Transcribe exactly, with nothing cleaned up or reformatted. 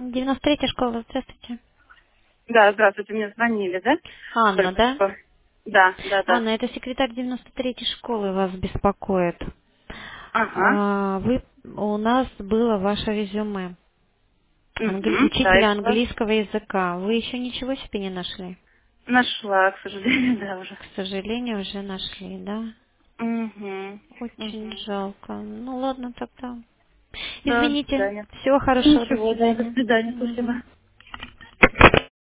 девяносто третья школа, здравствуйте. Да, здравствуйте, мне звонили, да? Анна, Только да? что. Да, да, да. Анна, это секретарь девяносто третьей школы вас беспокоит. Ага. А, Вы, у нас было ваше резюме. Англи- Угу. Да, я учителя была. английского языка. Вы еще ничего себе не нашли? Нашла, к сожалению, да, уже. К сожалению, уже нашли, да? Угу. Очень Угу. жалко. Ну ладно тогда. Да, до Извините. свидания. Всего хорошего. До Ничего, да, до свидания. свидания, спасибо. Мгм.